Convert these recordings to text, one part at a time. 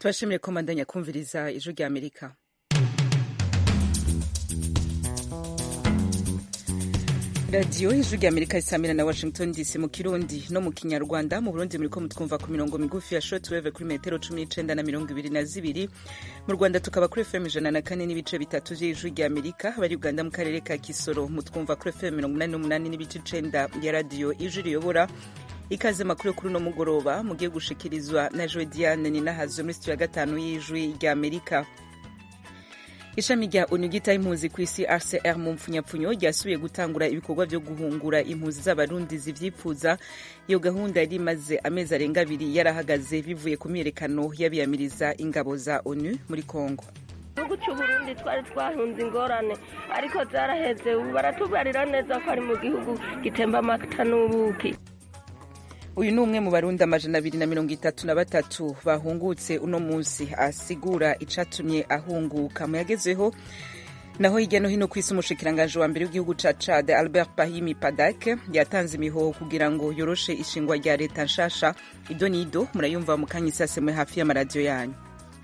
tubashimire ko mandanya kumviriza ijwi rya Amerika. Radio ijwi rya Amerika isamira na Washington DC mu Kirundi no mu Kinyarwanda. Mu Burundi muriko mutwumva ku mirongo migufi ya shortwave kuri metero 19 na 22. Mu Rwanda tukaba kuri FM 104 n'ibice bitatu vy'ijwi rya Amerika. Abari Uganda mu karere ka Kisoro mutwumva kuri FM 88 n'ibice 9 ya radio ijwi riyobora. Ikaze makuru kuri no mugoroba mugiye gushikirizwa na Joe Diane ni nahazo muri studio ya 5 y'ijwi rya Amerika. Ishami rya ONU ryitaye impunzi ku isi RCR mu mpfunyapfunyo ryasubiye gutangura ibikorwa vyo guhungura impunzi z'abarundi zivyifuza. Iyo gahunda yari imaze amezi arenga 2 yarahagaze bivuye ku myiyerekano y'abiyamiriza ingabo za ONU muri Kongo. Igihugu c'Uburundi twari twahunze ingorane ariko zaraheze, ubu baratubarira neza ko ari mu gihugu gitemba amata n'ubuki. Uyu ni umwe mu Barundi 233 bahungutse uno munsi, asigura icatumye ahunguka. Mu yagezeho naho hirya no hino kw'isi, umushikiranganje wa mbere w'igihugu ca Chad Albert Pahimi Padak yatanze imihoho kugira ngo yoroshe ishingwa rya leta nshasha. Ido nido murayumva mu kanya isasemwe hafi y'amaradiyo yanyu.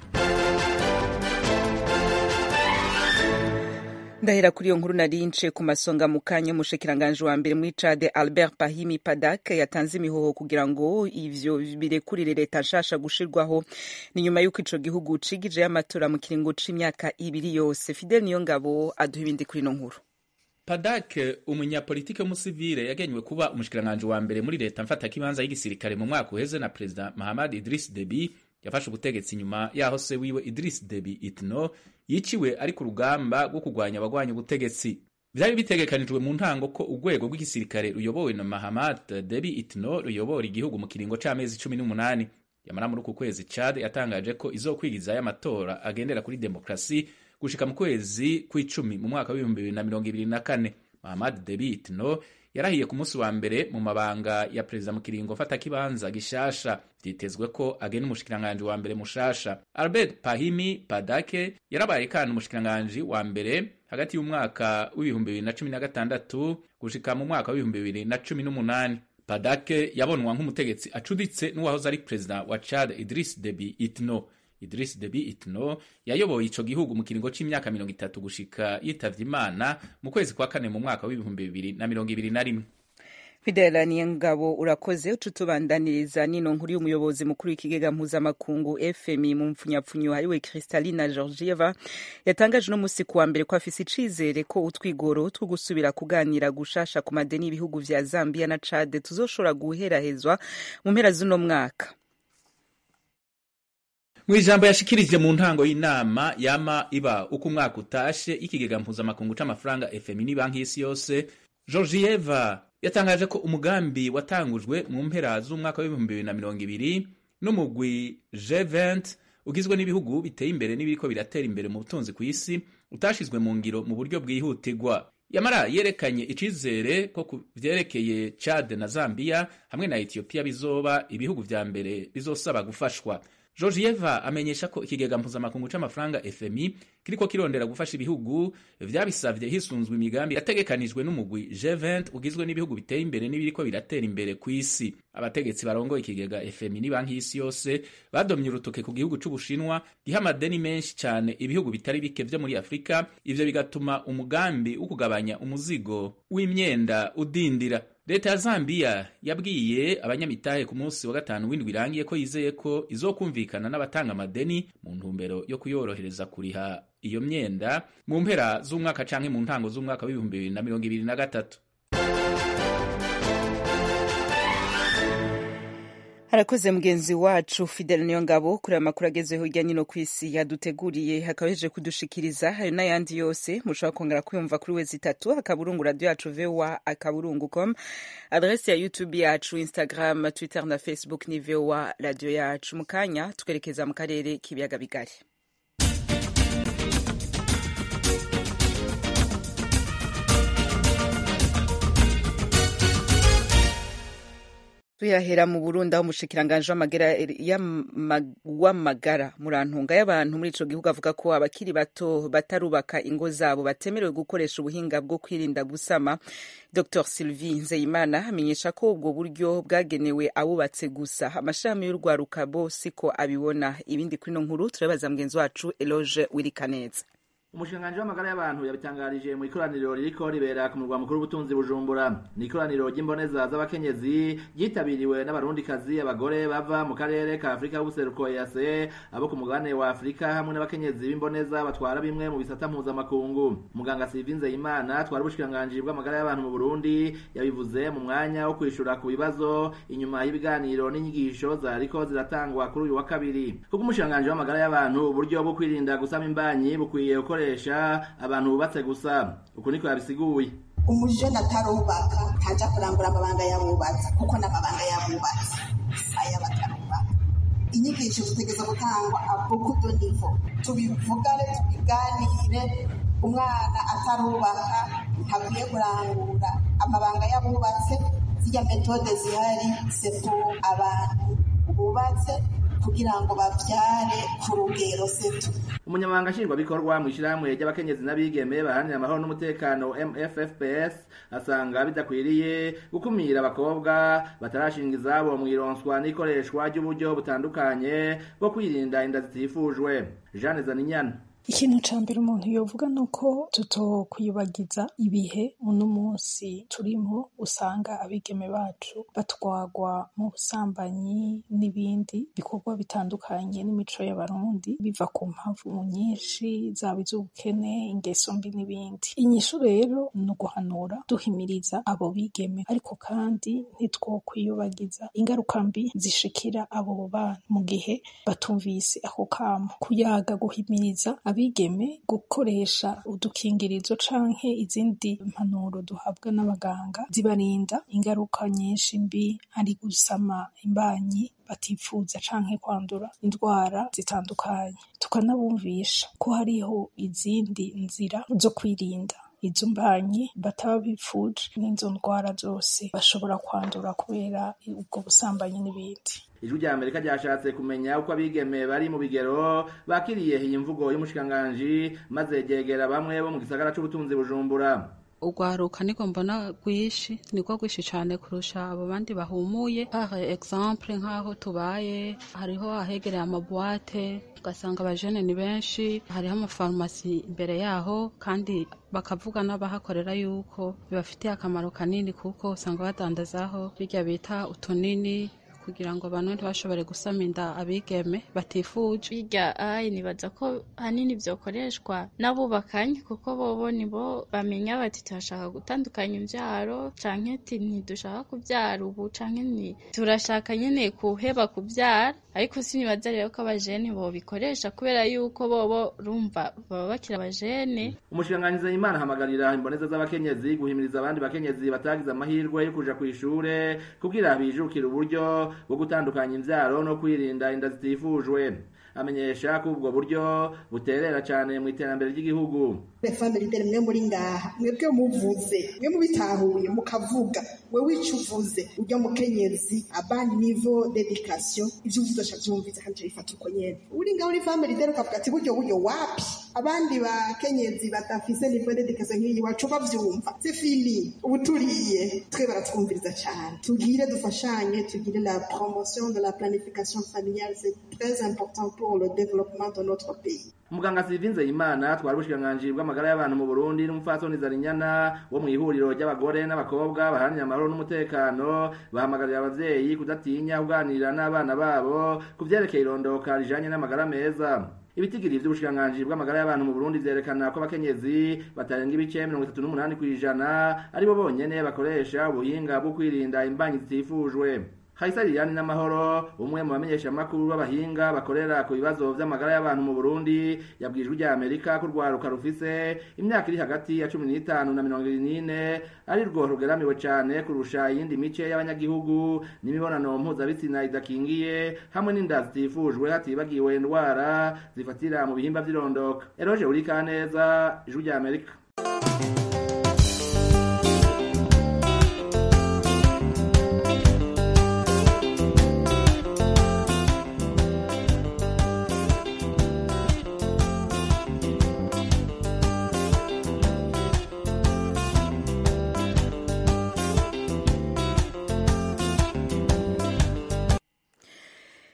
Ndahera kuri iyo nkuru narince ku masonga mu kanya. Umushikiranganje wa mbere muri Chad Albert Pahimi Padak yatanze imihoho kugira ngo ivyo birekurire leta nshasha gushirwaho, ni nyuma y'uko ico gihugu cigije y'amatora mu kiringo c'imyaka 2 yose. Fidel Niyongabo aduha ibindi kuri no nkuru. Padak, umunyapolitike w'umusivile yagenywe kuba umushikiranganje wa mbere muri leta mfata kibanza y'igisirikare mu mwaka uheze na President Mahamat Idriss Deby, yafashe ubutegetsi nyuma yaho se wiwe Idriss Deby Itno yiciwe ari ku rugamba rwo kurwanya abagwanya ubutegetsi. Vyari bitegekanijwe mu ntango ko urwego rw'igisirikare ruyobowe na Mahamat Deby Itno ruyobora igihugu mu kiringo c'amezi 18. Yamara muri uku kwezi Chad yatangaje ko izokwigiza y'amatora agendera kuri demokrasi gushika mu kwezi kw'icumi mu mwaka wa 2024. Mahamat Deby Itno yarahiye ku munsi wa mbere mu mabanga ya perezida mu kiringo fata kibanza gishasha. Vyitezwe ko agena umushikiranganje wa mbere mushasha. Albert Pahimi Padake yarabaye kandi umushikiranganje wa mbere hagati y'umwaka w'2016 gushika mu mwaka wa 2018. Padake yabonwa nk'umutegetsi acuditse n'uwahoze ari perezida wa Chad Idriss Deby Itno. Idriss Deby Itno yayoboye ico gihugu mu kiringo c'imyaka 30 gushika yitavye Imana mu kwezi kwa kane mu mwaka wa 2021. Fidela Niyongabo urakoze. Utubandaniriza nino nkuru y'umuyobozi mukuru w'ikigega mpuzamakungu FMI mu mpfunyapfunyo hariwe Kristalina Georgieva yatangaje no musi kuwa mbere ko afise icizere ko utwigoro two gusubira kuganira gushasha ku madeni y'ibihugu vya Zambia na Chad tuzoshobora guherahezwa mu mpera z'uno mwaka. Mwijambo yashikirije mu ntango y'inama yama iba uko umwaka utashe ikigega mpuzamakungu c'amafaranga FMI ni banki y'isi yose, Georgieva yatangaje ko umugambi watangujwe mu mpera z'umwaka wa 2020 n'umugwi G20 ugizwe n'ibihugu biteye imbere n'ibiriko biratera imbere mu butunzi ku isi utashizwe mu ngiro mu buryo bwihutirwa. Yamara yerekanye icizere ko kuvyerekeye Chad na Zambia hamwe na Ethiopia bizoba ibihugu vya mbere bizosaba gufashwa. Georgieva amenyesha ko ikigega mpuzamakungu c'amafaranga FMI kiriko kirondera gufasha ibihugu vyabisavye hisunzwe imigambi yategekanijwe n'umugwi G20 ugizwe n'ibihugu biteye imbere n'ibiriko biratera imbere ku isi. Abategetsi barongoye ikigega FMI ni banki y'isi yose badomye urutoke ku gihugu c'Ubushinwa giha amadeni menshi cane ibihugu bitari bike vyo muri Afrika, ivyo bigatuma umugambi wo kugabanya umuzigo w'imyenda udindira. Leta ya Zambia yabwiye abanyamitahe ku munsi wa gatanu w'indwi irangiye ko yizeye ko izokumvikana n'abatanga amadeni mu ntumbero yo kuyorohereza kuriha iyo myenda mu mpera z'umwaka canke mu ntango z'umwaka wa 2023. Harakoze mugenzi wacu Fidel Niyongabo kuri amakuru agezeho hirya no kw'isi yaduteguriye, hakabeje kudushikiriza. Hari n'ayandi yose mushobora kongera kuyumva kuri wezi 3 akaburungu radio yacu voa@akaburungu.com, adresse ya YouTube yacu, Instagram, Twitter na Facebook ni voa radio yacu. Mukanya twerekeza mu karere k'ibiyaga bigari. tuyahera mu Burundi aho umushikiranganje w'amagara murantunga y'abantu muri ico gihugu avuga ko abakiri bato batarubaka ingo zabo batemerewe gukoresha ubuhinga bwo kwirinda gusama. Dr Sylvie Nzeyimana amenyesha ko ubwo buryo bwagenewe abubatse gusa. Amashami y'urwaruka bo siko abibona. Ibindi kuri no nkuru turabaza mugenzi wacu Eloge Wirikaneza. Umushikiranganje w'amagara y'abantu yabitangarije mu ikoraniro ririko ribera ku murwa mukuru w'ubutunzi Bujumbura. Ni ikoraniro ry'imboneza z'abakenyezi ryitabiriwe n'abarundikazi abagore bava mu karere ka Afrika y'ubuseruko EAC, abo ku mugabane wa Afrika hamwe n'abakenyezi b'imboneza batwara bimwe mu bisata mpuzamakungu. Muganga Sylvie Nzeyimana twari ubushikiranganje bw'amagara y'abantu mu Burundi yabivuze mu mwanya wo kwishura ku bibazo inyuma y'ibiganiro n'inyigisho zariko ziratangwa kuri uyu wa kabiri. Kuko umushikiranganje w'amagara y'abantu uburyo bwo kwirinda gusama imbanyi bukwiye abantu bubatse gusa. Uko niko yabisiguye. Umujene atarubaka ntaja kurangura amabanga y'abubatsi kuko n'amabanga y'abubatsi aya batarubaka. Inyigisho zitegeza gutangwa abuku do nivo tubivugane tubiganire. Umwana atarubaka ntakwiye kurangura amabanga y'abubatse. Zirya metode zihari sepo abantu bubatse kugira ngo bavyare ku rugero setu. Umunyamabanga nshingwabikorwa mu ishyirahamwe ry'abakenyezi n'abigeme baharanira amahoro n'umutekano MFFPS asanga bidakwiriye gukumira abakobwa batarashinga izabo mu ironswa n'ikoreshwa ry'uburyo butandukanye bwo kwirinda inda zitifujwe. Jeanne Zaninyana. Ikintu ca mbere umuntu yovuga nuko tutokwibagiza ibihe uno munsi turimo, usanga abigeme bacu batwagwa mu busambanyi n'ibindi bikorwa bitandukanye n'imico y'abarundi biva ku mpamvu nyinshi zaba iz'ubukene, ingeso mbi n'ibindi. Inyishu rero ni uguhanura duhimiriza abo bigeme, ariko kandi ntitwokwiyobagiza ingaruka mbi zishikira abo bana mu gihe batumvise ako kamo. Kuyaga guhimiriza abigeme gukoresha udukingirizo canke izindi mpanuro duhabwa n'abaganga zibarinda ingaruka nyinshi mbi, ari gusama imbanyi batifuza canke kwandura indwara zitandukanye. Tukanabumvisha ko hariho izindi nzira zo kwirinda izo mbanyi bataba bifuje n'izo ndwara zose bashobora kwandura kubera ubwo busambanyi n'ibindi. Ijwi rya Amerika ryashatse kumenya uko abigeme bari mu bigero bakiriye iyi mvugo y'umushikiranganji maze ryegera bamwe bo mu gisagara c'ubutunzi Bujumbura. Urwaruka niko mbona niko rwishi cane kurusha abo bandi bahumuye. Par exemple nk'aho tubaye hariho ahegereye amabuwate ugasanga abajene ni benshi, hariho amafarumasi imbere yaho kandi bakavuga n'abahakorera yuko bibafitiye akamaro kanini kuko usanga badandazaho birya bita utunini kugira ngo abantu ntibashobore gusama inda abigeme batifuje. Birya nibaza ko hanini vyokoreshwa n'abubakanye kuko bobo nibo bamenya bati turashaka gutandukanya imvyaro canke ntidushaka kuvyara ubu canke turashaka nyene kuheba kuvyara, ariko sinibaza rero ko abajene bo bikoresha kubera yuko bobo rumva baba bakira abajene. Umushikiranganji Nzeyimana ahamagarira imboneza z'abakenyezi guhimiriza abandi bakenyezi batagize amahirwe yo kuja kw'ishure kugira bijukire uburyo bwo gutandukanya imvyaro no kwirinda inda zitifujwe. Amenyesha ko ubwo buryo buterera cyane mu iterambere ry'igihugu. Family leader mwe muri ngaha mwebwe muvuze mwe mubitahuye mukavuga we wicuvuze ujya mukenyezi abandi niveau d'education ivyo uzosha byumviza kandi bifata uko nyene uri ngaho uri family leader ukavuga ati buryo wapi abandi bakenyezi batafise niveau d'education nk'iyi wacu bavyumva c'est fini ubuturiye twe baratwumviriza cyane. Tugire dufashanye, tugire la promotion de la planification familiale, c'est très important pour le développement de notre pays. Muganga Sylvie Nzeyimana twari ubushikiranganje bw'amagara y'abantu mu Burundi n'umupfasoni Zarinyana wo mu ihuriro ry'abagore n'abakobwa baharanira amahoro n'umutekano bahamagarira abavyeyi kudatinya kuganira n'abana babo kuvyerekeye irondoka rijanye n'amagara meza. Ibitigiri vy'ubushikiranganje bw'amagara y'abantu mu Burundi vyerekana ko abakenyezi batarenga ibice 38% aribo bonyene bakoresha ubuhinga bwo kwirinda imbanyi zitifujwe. Haisa Liliane n'amahoro umwe mu bamenyesha makuru b'abahinga bakorera ku bibazo vy'amagara y'abantu mu Burundi yabwijwe rya Amerika ko rwaruka rufise imyaka iri hagati ya 15 na 24 ari rwo rugeramiwe cyane kurusha iyindi mice y'abanyagihugu n'imibonano mpuzabitsina idakingiye hamwe n'inda zitifujwe hatibagiwe indwara zifatira mu bihimba vy'irondoka. Eroje Urikaneza, Ijwi rya Amerika.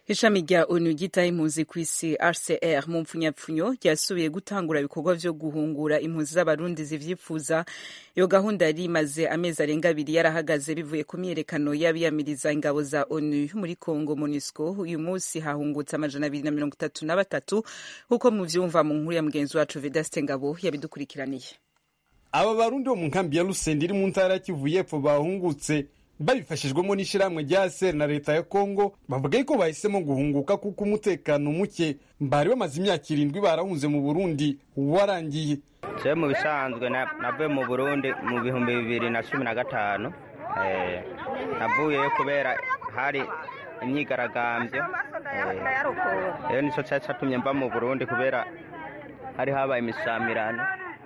ishami rya onu ryitaye impunzi ku isi RCR mu mpfunyapfunyo ryasubiye gutangura ibikorwa vyo guhungura impunzi z'abarundi zivyifuza. Iyo gahunda yari imaze amezi arenga 2 yarahagaze bivuye ku myiyerekano y'abiyamiriza ingabo za onu muri Congo MONUSCO. Uyu munsi hahungutse 233 kuko mu vyumva mu nkuru ya mugenzi wacu Vedaste Ngabo yabidukurikiraniye. Aba barundi bo mu nkambi ya Lusenda iri mu ntara ya Kivu y'Epfo bahungutse babifashijwemo n'ishiramwe rya SR na leta ya Kongo. Bavuga ko bahisemo guhunguka kuko umutekano muke bari bamaze imyaka 7 barahunze mu Burundi warangiye. Je mu bisanzwe navuye mu Burundi mu 2015 navuye kubera hari imyigaragambyo nico cyatumye mba mu Burundi kubera hari habaye imisamirano.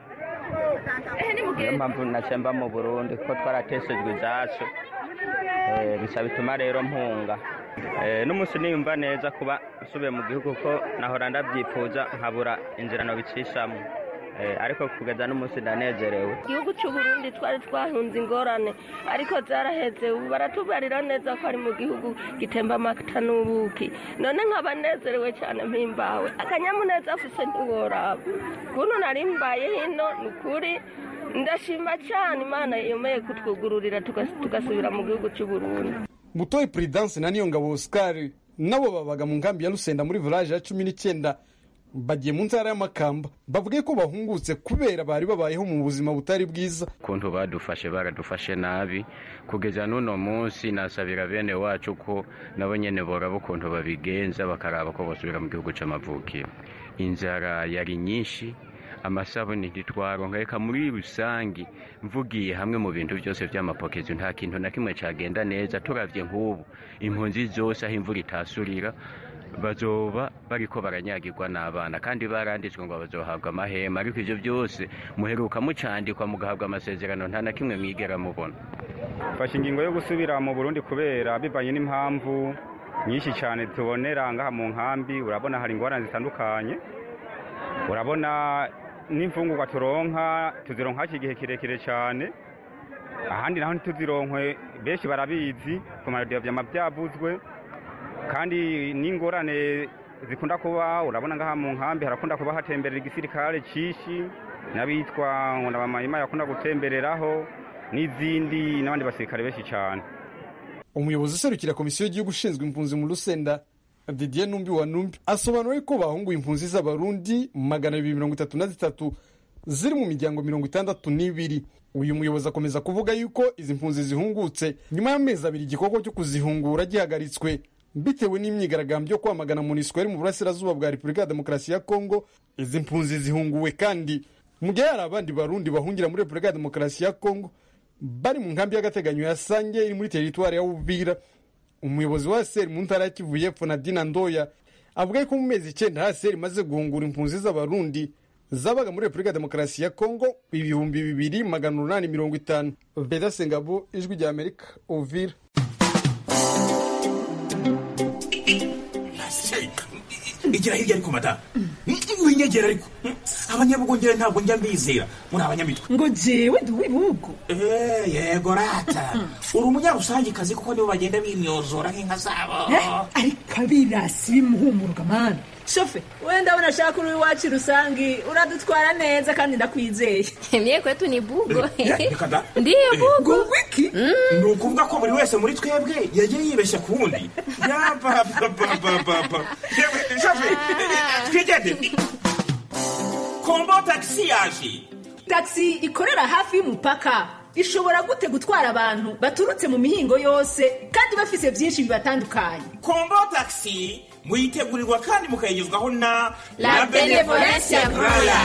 Niyo mpamvu nacemba mu Burundi ko twarateshejwe izacu bisa bituma rero mpunga. N'umunsi niyumva neza kuba nsubiye mu gihugu ko nahora ndabyifuza nkabura inzira no bicishamo, ariko kugeza n'umunsi ndanezerewe. Igihugu cy'u Burundi twari twahunze ingorane ariko zaraheze ubu baratubarira neza ko ari mu gihugu gitemba amata n'ubuki. None nkaba nezerewe cyane mpimbawe akanyamuneza afise ntiworaba kuno nari mbaye hino nukuri. Ndashima cyane Imana yemeye kutwugururira tugasubira mu gihugu cy'u Burundi. Mutoyi Prudence na Niyongabo Oscar nabo babaga mu nkambi ya Lusenda muri village ya 19 bagiye mu ntara y'Amakamba. Bavuga ko bahungutse kubera bari babayeho mu buzima butari bwiza. Kuntu baradufashe nabi kugeza nuno munsi. Nasabira bene wacu ko nabo nyene borabo kuntu babigenza bakaraba ko basubira mu gihugu c'amavukiro. Inzara yari nyinshi, amasabuni ntitwaronka. Reka muri rusangi mvugiye hamwe mu bintu byose by'amapokezi nta kintu na kimwe cagenda neza. Turavye nk'ubu impunzi zose aho imvura itasurira bazoba bariko baranyagirwa n'abana kandi baranditswe ngo bazohabwa amahema, ariko ivyo byose muheruka mucandikwa mugahabwa amasezerano nta na kimwe mwigera mubona. Fasha ingingo yo gusubira mu Burundi kubera bivanye n'impamvu nyinshi cyane tubonera ngaha mu nkambi. Urabona hari ingorane zitandukanye, urabona n'imfungurwa tuzironka igihe kirekire cyane, ahandi naho ntituzironkwe. Benshi barabizi ku maradiyo byavuzwe, kandi n'ingorane zikunda kuba. Urabona ngaha mu nkambi harakunda kuba hatemberera igisirikare cishi n'abitwa ngo n'abamahima yakunda gutembereraho n'izindi n'abandi basirikare benshi cyane. Umuyobozi userukira komisiyo y'igihugu ushinzwe impunzi mu Lusenda Didier Numbi wa Numbi asobanuye ko bahunguye impunzi z'abarundi 233 ziri mu miryango 62. Uyu muyobozi akomeza kuvuga yuko izi mpunzi zihungutse nyuma y'amezi 2 igikorwa cyo kuzihungura gihagaritswe bitewe n'imyigaragambyo kwamagana MONUSCO mu burasirazuba bwa Repubulika ya Demokarasi ya Kongo. Izi mpunzi zihunguwe kandi mu gihe hari abandi barundi bahungira muri Repubulika ya Demokarasi ya Kongo bari mu nkambi y'agateganyo ya Sange iri muri teritwari ya Uvira. Umuyobozi wa SR mu ntara ya Kivu y'Epfo Nadina Ndoya avuga ko mu mezi 9 SR imaze guhungura impunzi z'abarundi zabaga muri Repubulika ya Demokarasi ya Kongo 2850. Vedaste Ngabo, Ijwi rya Amerika, Uvira. Igira hirya ariko mata winyegera ariko abanyabugongera ntabwo njya mbizera muri abanyamitwe ngo jewe ndi wibugo. Yego rata uri umunyarusangi kazi kuko nibo bagenda bimyozora nk'inka zabo. Ariko abirasi bimuhumuruka mana. Shofe wenda unashaka uri wacu rusangi uradutwara neza kandi ndakwizeye. Mie kwetu ni bugo. Ndiyo bugo. Wiki nukuvuga ko buri wese muri twebwe yagiye yibeshya kundi. Papa Shofe twigende Kombo taxi yaje. Taxi ikorera hafi y'umupaka ishobora gute gutwara abantu baturutse mu mihingo yose kandi bafise byinshi bibatandukanye. Kombo taxi muyitegurirwa kandi mukayigezwaho na La Benevolencia Royal.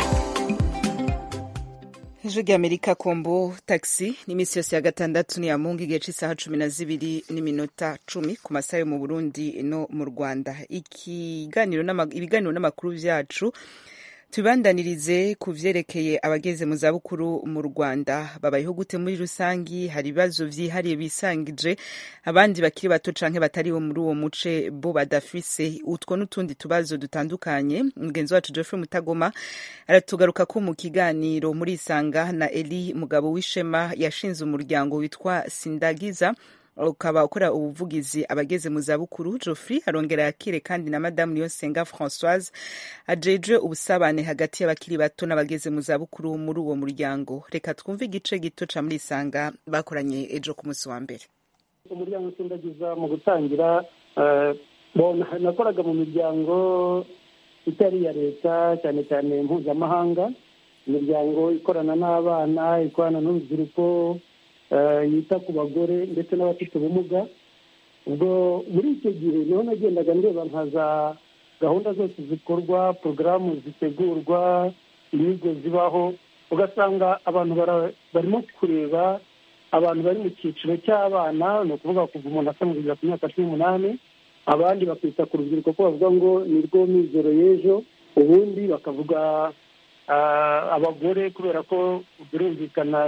Ijwi rya Amerika. Kombo taxi ni misi yose ya gatandatu ni ya Mungu igihe cy'isaha 12:10 ku masaha yo mu Burundi no mu Rwanda. Ibiganiro n'amakuru byacu tubandanirize ku vyerekeye abageze mu zabukuru mu Rwanda. Babayeho gute muri rusangi? Hari ibibazo vyihariye bisangije abandi bakiri bato canke batari muri uwo muce bo badafise utwo n'utundi tubazo dutandukanye. Mugenzi wacu Geoffrey Mutagoma aratugaruka ko mu kiganiro muri Isanga na Eli Mugabo w'Ishema yashinze umuryango witwa Sindagiza ukaba ukora ubuvugizi abageze mu zabukuru. Geoffrey arongera yakire kandi na Madame Niyonsenga Françoise ajejwe ubusabane hagati y'abakiri bato n'abageze mu zabukuru muri uwo muryango. Reka twumve igice gito ca muri Isanga bakoranye ejo ku munsi wa mbere. Umuryango Sindagiza mu gutangira nakoraga mu miryango itari iya leta cyane cyane mpuzamahanga, imiryango ikorana n'abana, ikorana n'urubyiruko, yita ku bagore ndetse n'abafite ubumuga. Ubwo muri icyo gihe niho nagendaga ndeba nkaza gahunda zose zikorwa, porogaramu zitegurwa, inyigo zibaho, ugasanga abantu barimo kureba abantu bari mu cyiciro cy'abana, ni ukuvuga kuva umuntu asa kugera ku myaka 18, abandi bakita ku rubyiruko ko bavuga ngo ni rwo mizero y'ejo, ubundi bakavuga abagore kubera ko birumvikana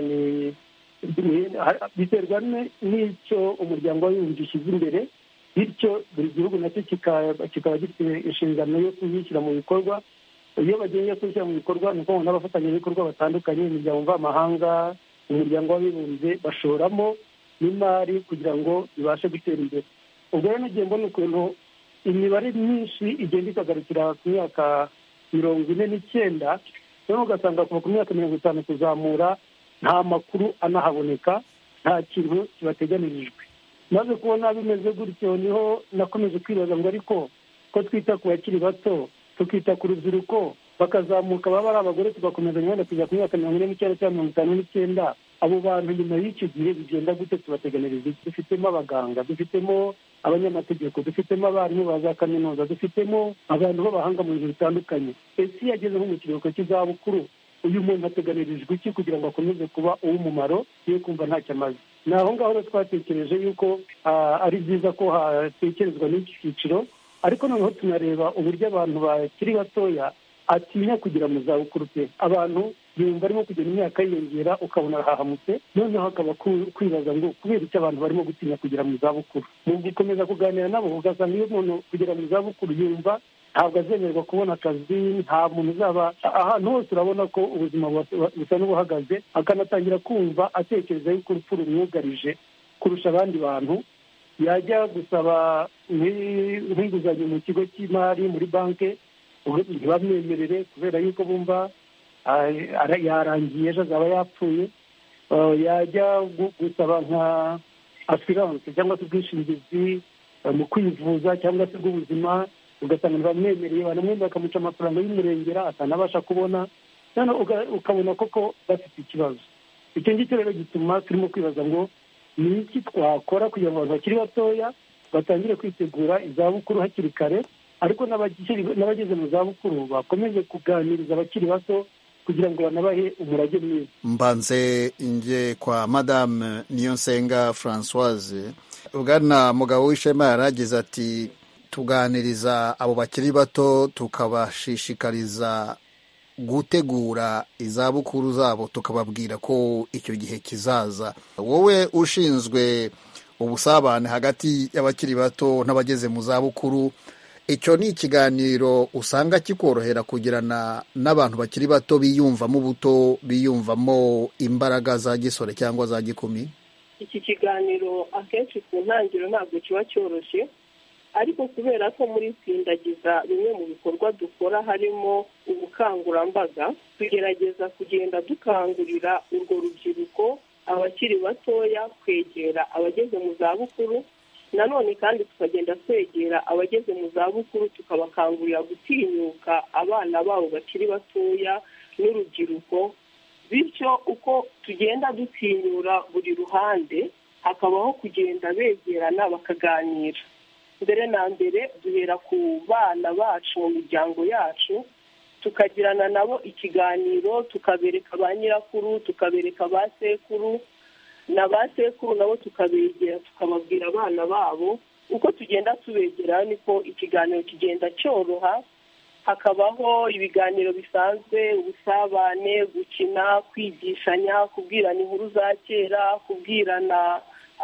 biterwa n'icyo umuryango w'abibumbye imbere, bityo buri gihugu nacyo kikaba gifite inshingano yo kuzishyira mu bikorwa. Iyo bagiye kuzishyira mu bikorwa ni uko n'abafatanyabikorwa batandukanye, imiryango mvamahanga, umuryango w'abibumbye bashoramo n'imari kugira ngo ibashe gutera imbere. Ubwo rero nagiye mbona ukuntu imibare myinshi igenda ikagarukira ku myaka 49, noneho ugasanga kuva ku myaka 50 kuzamura nta makuru anahaboneka, nta kintu kibateganirijwe. Maze kubona bimeze gutyo niho nakomeje kwibaza ngo ariko ko twita ku bakiri bato, tukita ku rubyiruko, bakazamuka baba ari abagore tugakomeza nyine kujya ku myaka 49 cyangwa 59, abo bantu nyuma y'icyo gihe bigenda gute? Tubateganiriza. Dufitemo abaganga, dufitemo abanyamategeko, dufitemo abarimu ba za kaminuza, dufitemo abantu b'abahanga mu bintu bitandukanye. Ese iyo ageze nko mu kiruhuko cy'izabukuru, uyu muntu ateganirijwe iki kugira ngo akomeze kuba uw'umumaro, yo kumva ntacyo amaze? Ni aho ngaho twatekereje yuko ari byiza ko hatekerezwa n'iki cyiciro, ariko noneho tunareba uburyo abantu bakiri batoya atinya kugira mu zabukuru pe. Abantu yumva arimo kugenda imyaka yiyongera, ukabona arahahamutse, noneho hakaba kwibaza ngo kubera icyo abantu barimo gutinya kugira mu zabukuru. Mu gukomeza kuganira nabo ugasanga iyo umuntu kugira mu zabukuru yumva ntabwo azemererwa kubona akazi, nta muntu uzaba ahantu hose, urabona ko ubuzima busa n'ubuhagaze, akanatangira kumva atekereza yuko urupfu rumwugarije kurusha abandi bantu. Yajya gusaba nk'inguzanyo mu kigo cy'imari, muri banki, ntibamwemerere kubera yuko bumva yarangiye, ejo azaba yapfuye. Yajya gusaba nka assurance cyangwa se ubwishingizi mu kwivuza cyangwa se bw'ubuzima, ugasanga ntibamwemereye, banamwemerera bakamuca amafaranga y'umurengera atanabasha kubona, ukabona koko bafite ikibazo. Icyo ngicyo rero gituma turimo kwibaza ngo ni iki twakora kugira ngo abantu bakiri batoya batangire kwitegura izabukuru hakiri kare, ariko n'abageze mu zabukuru bakomeze kuganiriza abakiri bato kugira ngo banabahe umurage mwiza. Mbanze inge kwa Madame Niyonsenga Françoise. Bwana Mugabo w'Ishema yaragize ati tuganiriza abo bakiri bato, tukabashishikariza gutegura izabukuru zabo, tukababwira ko icyo gihe kizaza. Wowe ushinzwe ubusabane hagati y'abakiri bato n'abageze mu zabukuru, icyo ni ikiganiro usanga kikorohera kugirana n'abantu bakiri bato biyumvamo ubuto, biyumvamo imbaraga za gisore cyangwa za gikumi? Iki kiganiro akenshi ku ntangiriro ntabwo kiba cyoroshye, ariko kubera ko muri Sindagiza bimwe mu bikorwa dukora harimo ubukangurambaga, tugerageza kugenda dukangurira urwo rubyiruko, abakiri batoya, kwegera abageze mu zabukuru. Nanone kandi tukagenda twegera abageze mu zabukuru tukabakangurira gutinyuka abana babo bakiri batoya n'urubyiruko. Bityo uko tugenda dutinyura buri ruhande, hakabaho kugenda begerana bakaganira. Mbere na mbere duhera ku bana bacu mu miryango yacu, tukagirana nabo ikiganiro, tukabereka ba nyirakuru, tukabereka ba sekuru, na ba sekuru nabo tukabegera, tukababwira abana babo. Uko tugenda tubegera niko ikiganiro kigenda cyoroha, hakabaho ibiganiro bisanzwe, ubusabane, gukina, kwigishanya, kubwirana inkuru za kera, kubwirana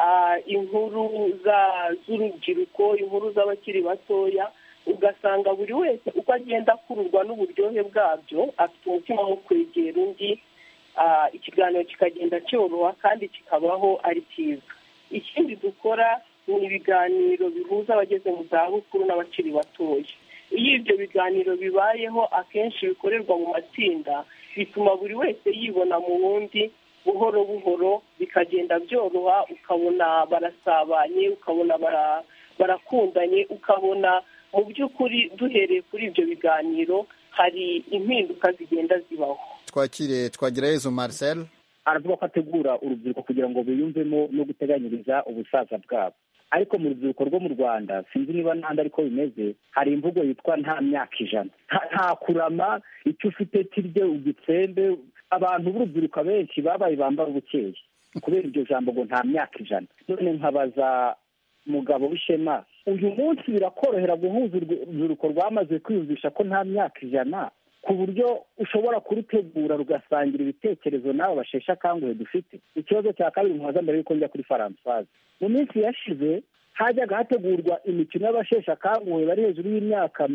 inkuru z'urubyiruko, inkuru z'abakiri batoya. Ugasanga buri wese uko agenda akururwa n'uburyohe bwabyo, afite umutima wo kwegera undi, ikiganiro kikagenda cyoroha kandi kikabaho ari cyiza. ikindi dukora ni ibiganiro bihuza abageze mu zabukuru n'abakiri batoya. Iyo ibyo biganiro bibayeho akenshi bikorerwa mu matsinda, bituma buri wese yibona mu wundi buhoro buhoro, bikagenda byoroha, ukabona barasabanye, ukabona barakundanye, ukabona mu by'ukuri duhereye kuri ibyo biganiro hari impinduka zigenda zibaho. Twakire Twagirayezu Marcel. Aravuga ko ategura urubyiruko kugira ngo biyumvemo no guteganyiriza ubusaza bwabo, ariko mu rubyiruko rwo mu Rwanda sinzi niba n'ahandi ariko bimeze, hari imvugo yitwa nta myaka ijana, nta kurama, icyo ufite kirye ugitsembe. Abantu b'urubyiruko benshi babaye bambara ubukeye kubera iryo jambo ngo nta myaka ijana. None nkabaza Mugabo w'Ishema, uyu munsi birakorohera guhuza urubyiruko rwamaze kwiyumvisha ko nta myaka ijana, ku buryo ushobora kurutegura rugasangira ibitekerezo n'abo basheshe akanguhe dufite? Ikibazo cya kabiri muhaza mbere y'uko njya kuri Françoise, mu minsi yashize hajyaga hategurwa imikino y'abasheshe akanguhe bari hejuru y'imyaka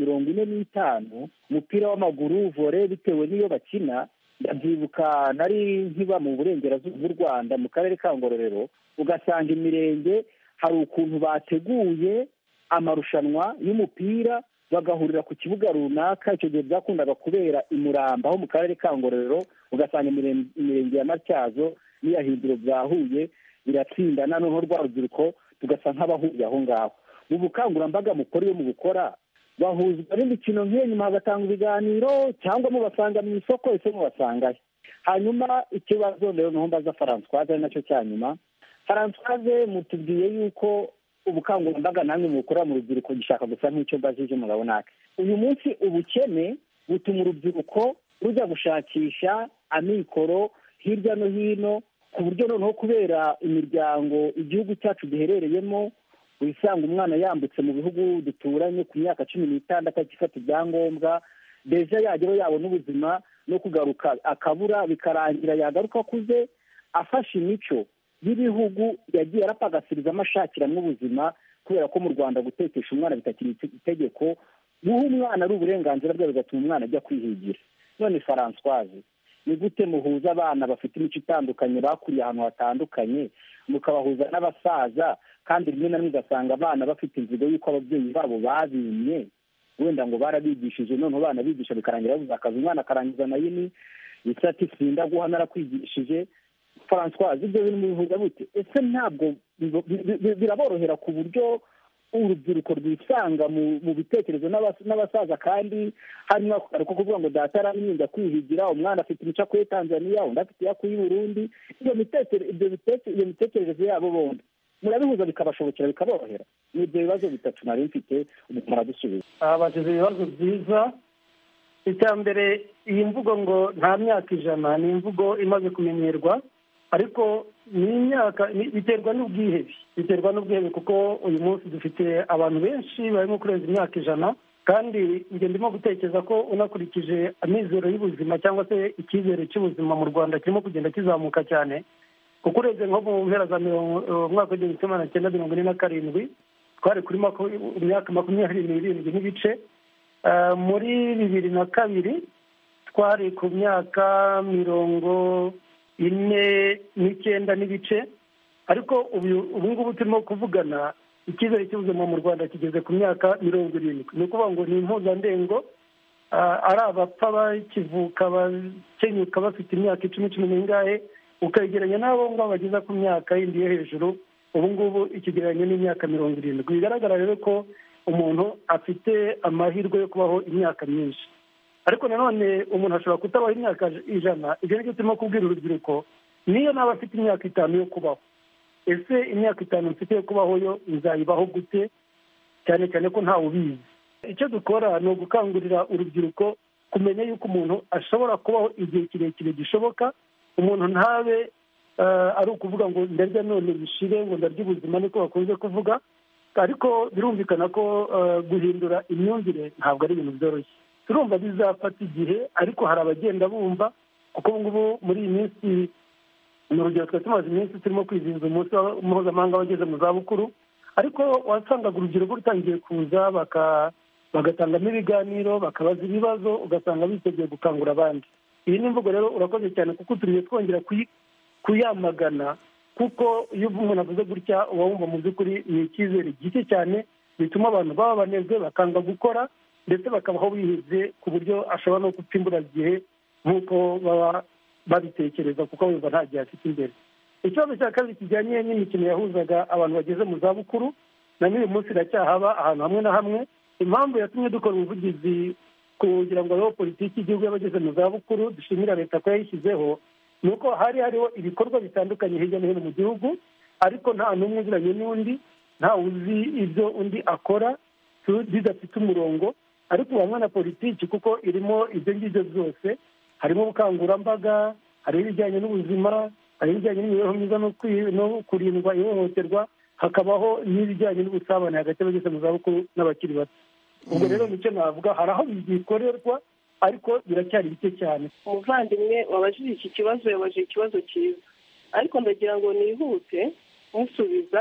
45, umupira w'amaguru, volley, bitewe n'iyo bakina. Ndabyibuka nari nkiba mu burengerazuba bw'u Rwanda mu karere ka Ngororero, ugasanga imirenge hari ukuntu bateguye amarushanwa y'umupira, bagahurira ku kibuga runaka. Icyo gihe byakundaga kubera i Muramba ho mu karere ka Ngororero, ugasanga imirenge ya Matyazo n'iya Hindiro byahuye biratsindana, noneho rwa rubyiruko tugasa nk'abahuriye aho ngaho. Mu bukangurambaga mukora iyo mu gukora bahuzwa n'imikino nk'iyo, nyuma hagatanga ibiganiro, cyangwa mubasanga mu isoko, ese mubasangayo. Hanyuma ikibazo rero niho mbaza Françoise, ari nacyo cya nyuma. Françoise, mutubwiye yuko ubukangurambaga namwe mukora mu rubyiruko gishaka gusa nk'icyo mbajije mugabo nake. Uyu munsi ubukene butuma urubyiruko rujya gushakisha amikoro hirya no hino, ku buryo noneho kubera imiryango igihugu cyacu giherereyemo, wisanga umwana yambutse mu bihugu duturanye ku myaka 16 akifata ibyangombwa, deja yagero yabona ubuzima no kugaruka akabura, bikarangira yagaruka akuze afashe imico y'ibihugu yagiye arapagasiriza amashakiramo ubuzima, kubera ko mu Rwanda gutekesha umwana bitakiri itegeko, guha umwana ari uburenganzira bwe, bigatuma umwana ajya kwihigira. None Françoise, ni gute muhuza abana bafite imico itandukanye, bakuriye ahantu hatandukanye, mukabahuza n'abasaza, kandi rimwe na rimwe ugasanga abana bafite inzigo y'uko ababyeyi babo babimye, wenda ngo barabigishije, noneho abana bigisha bikarangira babuze akazi, umwana akarangiza nayini ati sinda guha narakwigishije. Françoise, ibyo bintu mubihuza gute? Ese ntabwo biraborohera ku buryo urubyiruko rwisanga mu bitekerezo n'abasaza, kandi harimo ariko kuvuga ngo data araminda kwihigira, umwana afite imico akuye Tanzania, undi afite iyo akuye Burundi. Iyo mitekerereze yabo bombi murabihuza bikabashobokera, bikaborohera? Ni ibyo bibazo bitatu nari mfite, muradusubiza. Abagize ibibazo byiza. Icya mbere, iyi mvugo ngo nta myaka ijana ni imvugo imaze kumenyerwa, ariko ni imyaka biterwa n'ubwihebe, kuko uyu munsi dufite abantu benshi barimo kurenza imyaka ijana, kandi njye ndimo gutekereza ko unakurikije amizero y'ubuzima cyangwa se icyizere cy'ubuzima mu Rwanda kirimo kugenda kizamuka cyane, kuko urebye nko mu mpera za mwaka w'igihumbi kimwe magana cyenda 47 twari kuri imyaka 27 n'ibice, muri 2002 twari ku myaka 49 n'ibice, ariko ubu ngubu turimo kuvugana icyizere cy'ubuzima mu Rwanda kigeze ku myaka 70. ni ukuvuga ngo ni impuzandengo, ari abapfa bakivuka bakenyuka bafite imyaka 10 n'ingahe, ukagereranya n'abo ngabo bageza ku myaka yindi yo hejuru, ubu ngubu ikigereranyo n'imyaka 70. Bigaragara rero ko umuntu afite amahirwe yo kubaho imyaka myinshi, ariko nanone umuntu ashobora kutabaho imyaka 100. Ibyo ni byo turimo kubwira urubyiruko, niyo naba afite imyaka 5 yo kubaho, ese imyaka 5 mfite yo kubaho yo nzayibaho gute? Cyane cyane ko ntawe ubizi. Icyo dukora ni ugukangurira urubyiruko kumenya yuko umuntu ashobora kubaho igihe kirekire gishoboka. Umuntu ntabe ari ukuvuga ngo ndarya none bishire, ngo ndarya ubuzima, niko bakunze kuvuga. Ariko birumvikana ko guhindura imyumvire ntabwo ari ibintu byoroshye. Turumva bizafata igihe, ariko hari abagenda bumva, kuko ubu ngubu muri iyi minsi mu rugero twari tumaze iminsi turimo kwizihiza umunsi mpuzamahanga w'abageze mu zabukuru, ariko wasangaga urubyiruko rutangiye kuza bagatangamo ibiganiro, bakabaza ibibazo, ugasanga biteguye gukangura abandi. Iyi ni imvugo rero urakoze cyane, kuko turiye twongera kuyamagana kuko iyo umuntu avuze gutya uba wumva mu by'ukuri ni icyizere gike cyane bituma abantu baba banezwe bakanga gukora ndetse bakabaho bihize ku buryo ashobora no gupfa imburagihe nk'uko baba babitekereza kuko bumva nta gihe afite imbere. Ikibazo cya kabiri kijyanye n'imikino yahuzaga abantu bageze mu zabukuru na n'uyu munsi iracyahaba ahantu hamwe na hamwe. Impamvu yatumye dukora ubuvugizi kugira ngo habeho politiki y'igihugu y'abageze mu zabukuru dushimira leta ko yayishyizeho ni uko hariho ibikorwa bitandukanye hirya no hino mu gihugu ariko nta n'umwe uziranye n'undi, ntawe uzi ibyo undi akora bidafite umurongo. Ariko hamwe na politiki kuko irimo ibyo ngibyo byose, harimo ubukangurambaga, hari ibijyanye n'ubuzima, hari ibijyanye n'imibereho myiza no kurindwa ihohoterwa, hakabaho n'ibijyanye n'ubusabane hagati y'abageze mu zabukuru n'abakiri bato. Ubwo rero nicyo navuga, hari aho bikorerwa ariko biracyari bike cyane. Umuvandimwe wabajije iki kibazo yabajije ikibazo cyiza, ariko ndagira ngo nihute musubiza.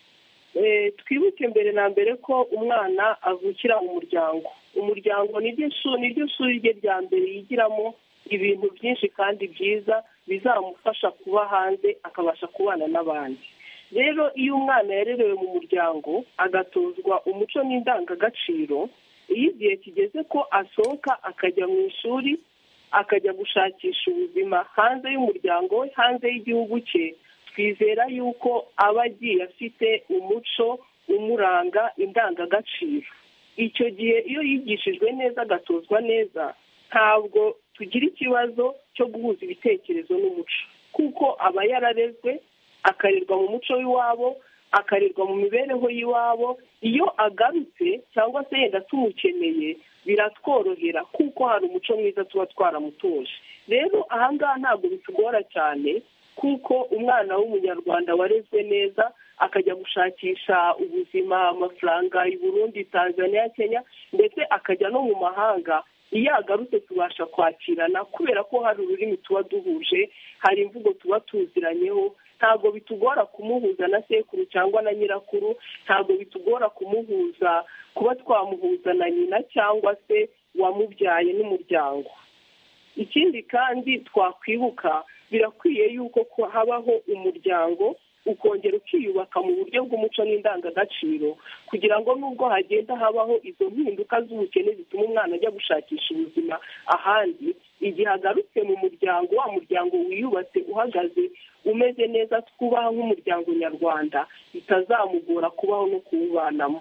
Twibuke mbere na mbere ko umwana avukira umuryango. Umuryango niryo shuri rye rya mbere yigiramo ibintu byinshi kandi byiza bizamufasha kuba hanze akabasha kubana n'abandi. Rero iyo umwana yarerewe mu muryango agatozwa umuco n'indangagaciro, iyo igihe kigeze ko asohoka akajya mu ishuri akajya gushakisha ubuzima hanze y'umuryango we, hanze y'igihugu cye, twizera yuko aba agiye afite umuco umuranga, indangagaciro. Icyo gihe iyo yigishijwe neza agatozwa neza, ntabwo tugira ikibazo cyo guhuza ibitekerezo n'umuco, kuko aba yararezwe akarerwa mu muco w'iwabo, akarerwa mu mibereho y'iwabo. Iyo agarutse cyangwa se yenda tumukeneye biratworohera kuko hari umuco mwiza tuba twaramutoje. Rero ahangaha ntabwo bitugora cyane kuko umwana w'umunyarwanda warezwe neza akajya gushakisha ubuzima, amafaranga i Burundi, Tanzania, Kenya ndetse akajya no mu mahanga, iyo agarutse tubasha kwakirana kubera ko hari ururimi tuba duhuje, hari imvugo tuba tuziranyeho. Ntabwo bitugora kumuhuza na sekuru cyangwa na nyirakuru, ntabwo bitugora kumuhuza kuba twamuhuza na nyina cyangwa se wamubyaye n'umuryango. Ikindi kandi twakwibuka, birakwiye yuko habaho umuryango ukongera ukiyubaka mu buryo bw'umuco n'indangagaciro, kugira ngo nubwo hagenda habaho izo mpinduka z'ubukene zituma umwana ajya gushakisha ubuzima ahandi, igihe agarutse mu muryango, wa muryango wiyubatse uhagaze umeze neza, twubaha nk'umuryango nyarwanda, bitazamugora kubaho no kuwubanamo.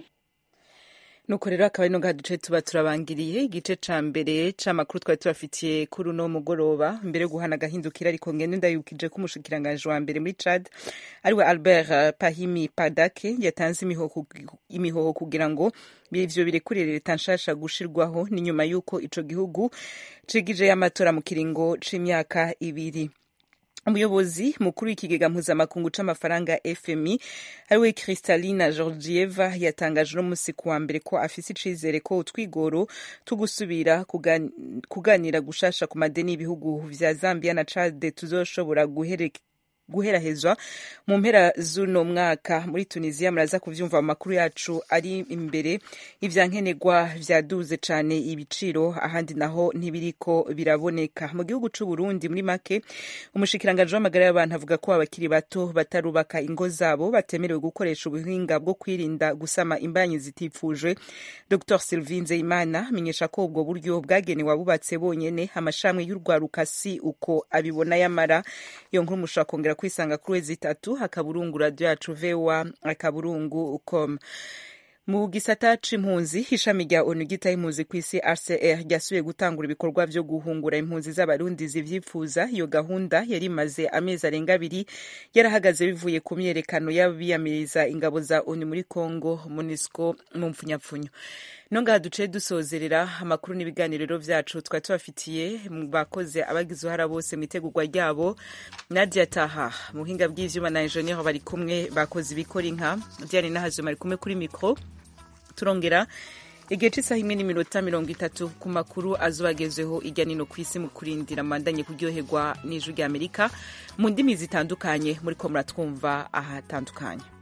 Nuko rero akaba ino ngaha duce tuba turabangiriye igice ca mbere c'amakuru twari tubafitiye kuri uno mugoroba. Mbere yo guhana agahindukira ariko ngende ndayibukije ko umushikiranganji wa mbere muri Chad ariwe Albert Pahimi Padake yatanze imihoho kugira ngo ivyo birekurire leta nshasha gushirwaho, ni nyuma yuko ico gihugu cigije y'amatora mu kiringo c'imyaka 2. Umuyobozi mukuru w'ikigega mpuzamakungu c'amafaranga FMI ariwe Kristalina Georgieva yatangaje no musi kuwa mbere ko afise icizere ko utwigoro tugusubira kuganira gushasha ku madeni y'ibihugu vya Zambia na Chad tuzoshobora guherahezwa mu mpera z'uno mwaka. Muri Tunisia muraza kuvyumva mu makuru yacu ari imbere, ivyankenerwa vyaduze cane ibiciro, ahandi naho ntibiriko biraboneka. Mu gihugu c'u Burundi muri make, umushikiranganji w'amagara y'abantu avuga ko abakiri bato batarubaka ingo zabo batemerewe gukoresha ubuhinga bwo kwirinda gusama imbanyi zitifuje. Dr Sylvie Nzeyimana amenyesha ko ubwo buryo bwagenewe abubatse bonyene, amashami y'urwaruka si uko abibona. Yamara iyo nkuru mushobora kongera kwisanga kuri wezi3 akaburungu radio yacu VOA akaburungu.com. Mu gisata c'impunzi, ishami rya ONU ryitaye impunzi kw'isi RCR ryasubiye gutangura ibikorwa vyo guhungura impunzi z'abarundi zivyifuza. Iyo gahunda yari imaze amezi arenga 2 yarahagaze bivuye ku myerekano y'abiyamiriza ingabo za ONU muri Congo, MONUSCO mu mpfunyapfunyo. Nonga duce dusozerera amakuru n'ibiganiro vyacu twari tubafitiye. Bakoze abagize uhara bose mu itegurwa ryabo, Nadia Taha mu buhinga bw'ivyuma na engineer bari kumwe, bakoze ibikora inka Diane Nahazo bari kumwe kuri micro. Turongera igihe c'isaha 1:30 ku makuru azobagezeho irya nino kw'isi mu kurindira mandanye kuryoherwa n'ijwi ry'Amerika mu ndimi zitandukanye muri ko muratwumva ahatandukanye.